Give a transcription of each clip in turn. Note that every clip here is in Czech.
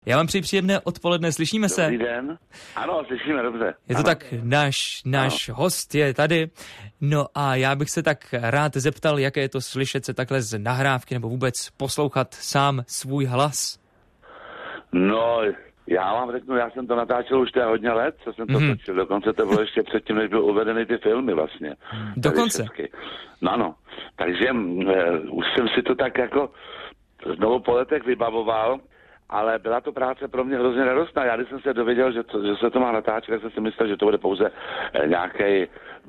Já vám přeji příjemné odpoledne, slyšíme se? Dobrý den. Ano, slyšíme, dobře. Je to tak, náš host je tady. No a já bych se tak rád zeptal, jaké je to slyšet se takhle z nahrávky nebo vůbec poslouchat sám svůj hlas. No, já vám řeknu, já jsem to natáčel už hodně let, co jsem to točil. Dokonce to bylo ještě předtím, než byly uvedeny ty filmy vlastně. Dokonce? No, takže už jsem si to tak jako znovu po letech vybavoval, ale byla to práce pro mě hrozně radostná. Já když jsem se dověděl, že se to má natáčet, tak jsem si myslel, že to bude pouze nějaký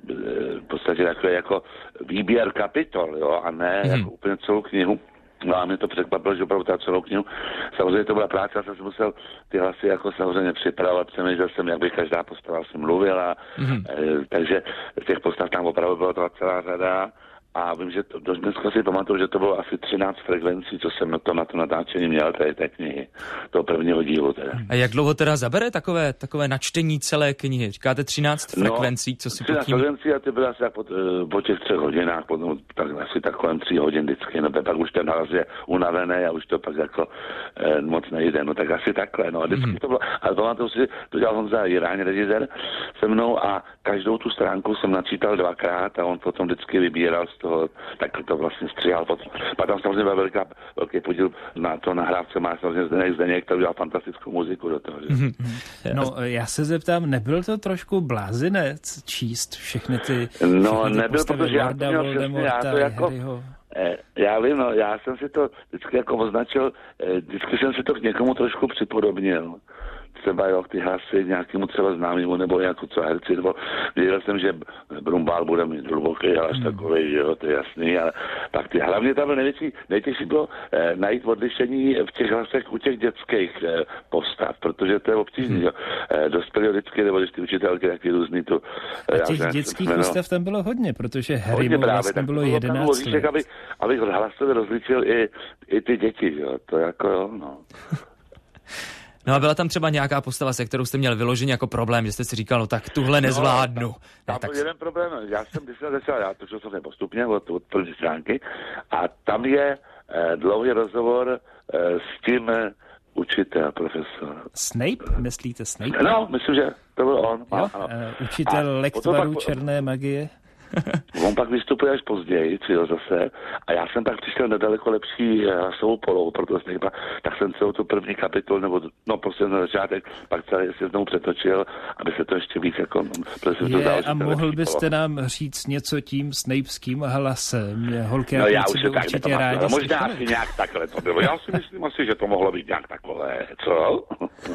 v podstatě takový jako výběr kapitol, jo, a ne jako úplně celou knihu. No a mě to překvapilo, že opravdu celou knihu. Samozřejmě to byla práce, já jsem si musel ty hlasy jako samozřejmě připravovat, přemýšlel jsem, jak by každá postava si mluvila, takže těch postav tam opravdu bylo to celá řada. A vím, že dneska si pamatuju, že to bylo asi 13 frekvencí, co jsem na to natáčení měl, té knihy, toho prvního dílu teda. A jak dlouho teda zabere takové načtení celé knihy? Říkáte 13 frekvencí, co si 13 frekvencí a ty byly asi po těch 3 hodinách, potom tak asi tak kolem 3 hodin vždycky, no pak už ten hlas je unavený a už to pak jako moc nejde, no tak asi takhle, no a vždycky to bylo, ale pamatuju si, to dělal Honza Jiráň, režisér se mnou a každou tu stránku jsem načítal 2krát a on potom vždycky vybíral toho, tak to vlastně stříhal potom. Pak tam samozřejmě byl velký podíl na to nahrávce, má samozřejmě Zdeněk, který udělal fantastickou muziku do toho. Že? No, já se zeptám, nebyl to trošku blázinec číst všechny ty nebyl, protože já to měl přesně, já to jako Harryho. Já vím, no, já jsem si to vždycky jako označil, vždycky jsem si to k někomu trošku připodobnil. Třeba jo, ty hlasy nějakému třeba známému nebo jako co herci, nebo věděl jsem, že Brumbál bude mít hluboký hlas takovej, jo, to je jasný, ale pak ty hlavně tam nejtěžší bylo najít odlišení v těch hlasech u těch dětských postav, protože to je obtížný, jo. Dospělí vždycky, nebo když ty učitelky taky různý to. A těch dětských postav tam bylo hodně, protože Harrymu vlastně bylo 11 let. Abych hlasově rozličil i ty děti, jo, to jako jo, no. No a byla tam třeba nějaká postava, se kterou jste měl vyloženě jako problém, že jste si říkal, no tak tuhle nezvládnu. Tam byl jeden problém, já jsem začal, já to jsem postupně od první stránky a tam je dlouhý rozhovor s tím učitel, profesor. Snape? Myslíte Snape? No, myslím, že to byl on. Jo, učitel lektvaru černé magie. On pak vystupuje až později, přijel zase, a já jsem pak přišel na daleko lepší hlasovou polou, protože tak jsem celou tu první kapitol, nebo prostě na začátek, pak celý se znovu přetočil, aby se to ještě víc jako... A mohl byste nám říct něco tím snapeským hlasem? Holky no já už se tak určitě rádi. Možná asi nějak takhle to bylo. Já si myslím asi, že to mohlo být nějak takové, co?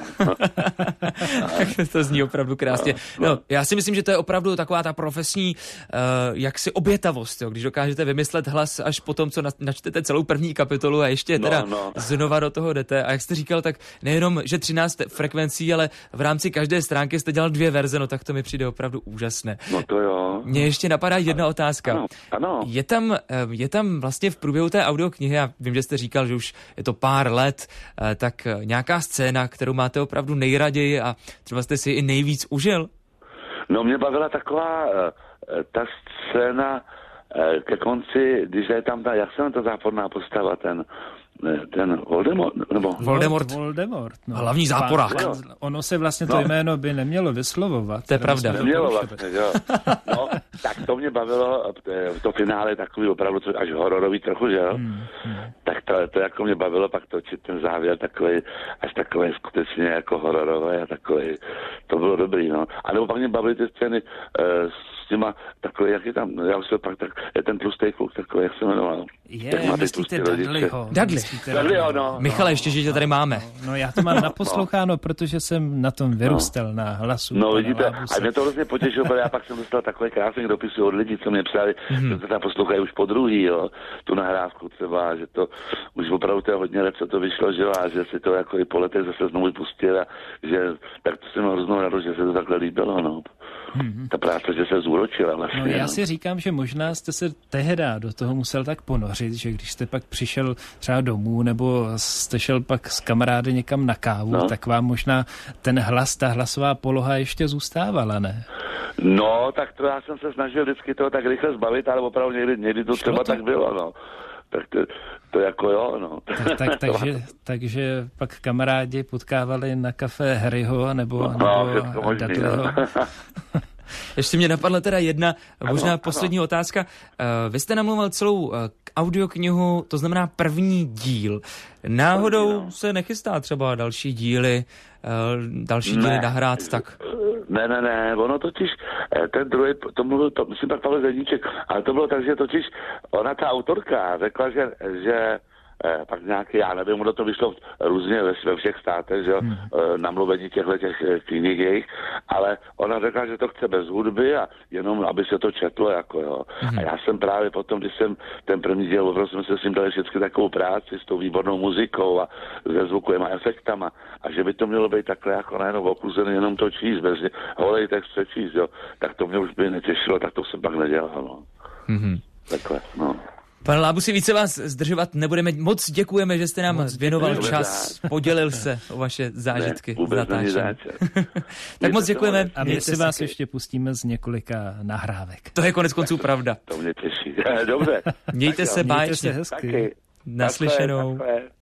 To zní opravdu krásně. No, já si myslím, že to je opravdu taková ta profesní jaksi obětavost, jo? Když dokážete vymyslet hlas až po tom, co načtete celou první kapitolu a ještě teda znova do toho jdete. A jak jste říkal, tak nejenom, že 13 frekvencí, ale v rámci každé stránky jste dělal 2 verze, no tak to mi přijde opravdu úžasné. No to jo. Mně ještě napadá jedna otázka. Ano. Je tam vlastně v průběhu té audioknihy, já vím, že jste říkal, že už je to pár let, tak nějaká scéna, kterou máte opravdu nejraději a třeba jste si i nejvíc užil? No mě bavila taková ta scéna ke konci, když je tam jak se ta záporná postava, ten Voldemort, nebo... Voldemort, no. Hlavní záporák. Ono se vlastně to jméno by nemělo vyslovovat. To je pravda. Nemělo vlastně, jo. No, tak to mě bavilo, to finále takový opravdu až hororový trochu, že jo? Tak to jako mě bavilo pak točit ten závěr takový, až takový skutečně jako hororový a takový, to bylo dobrý, no. A nebo pak mě bavily ty scény s těma takový, jak je tam, já už to pak tak, je ten tlustý kluk takový, jak se jmenoval. Myslíte Dudleyho. Dudleyho, no. Michale, ještě, že to tady máme. No já to mám naposloucháno, protože jsem na tom vyrůstal na hlasu. No vidíte, a mě to vlastně potěšilo, protože já pak jsem dostal takové krásné dopisy od lidí, co mě psali, že to tam poslouchají už po druhý, jo, tu nahrávku třeba, že to už opravdu to je hodně let, co to vyšlo, že a že si to jako i po letech zase znovu pustil a že tak to jsem hroznou radost, že se to takhle líbilo, no. Ta práce, že se zúročila vlastně. No já si říkám, že možná jste se tehda do toho musel tak ponořit, že když jste pak přišel třeba domů nebo jste šel pak s kamarády někam na kávu, tak vám možná ten hlas, ta hlasová poloha ještě zůstávala, ne? No, tak to já jsem se snažil vždycky toho tak rychle zbavit, ale opravdu někdy to třeba tak bylo, no. Tak to jako jo, no. Takže pak kamarádi potkávali na kafe Harryho nebo Dudleyho. Ještě mě napadla teda jedna, možná poslední otázka. Vy jste namluvil celou audioknihu, to znamená první díl. Náhodou se nechystá třeba další díly nahrát, tak? Ne, ono totiž, ten druhý, to mluvil, myslím tak Pavel Zedníček, ale to bylo tak, že totiž ona, ta autorka, řekla, že pak nějaký, já nevím, ono to vyšlo různě ve všech státech, že jo, namluvení těch knih jejich, ale ona řekla, že to chce bez hudby a jenom, aby se to četlo, jako jo. A já jsem právě potom, když jsem ten první díl, opravdu jsme se s ním dali vždycky takovou práci s tou výbornou muzikou a se zvukovými efektama a že by to mělo být takhle jako najednou okluzený, jenom to číst, bez holej text přečíst, jo, tak to mě už by netěšilo, tak to jsem pak nedělal, no. Takhle, no. Pane Lábusi, více vás zdržovat nebudeme. Moc děkujeme, že jste nám věnoval čas, podělil se o vaše zážitky z natáčení. Tak moc děkujeme. A my si vás ještě pustíme z několika nahrávek. To je konec konců pravda. To mě těší. Dobře. Mějte se báječně. Hezky. Naslyšenou.